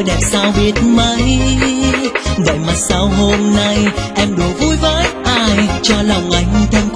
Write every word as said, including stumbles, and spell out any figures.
tôi đẹp sao biết mấy. Vậy mà sao hôm nay em đùa vui với ai, cho lòng anh thêm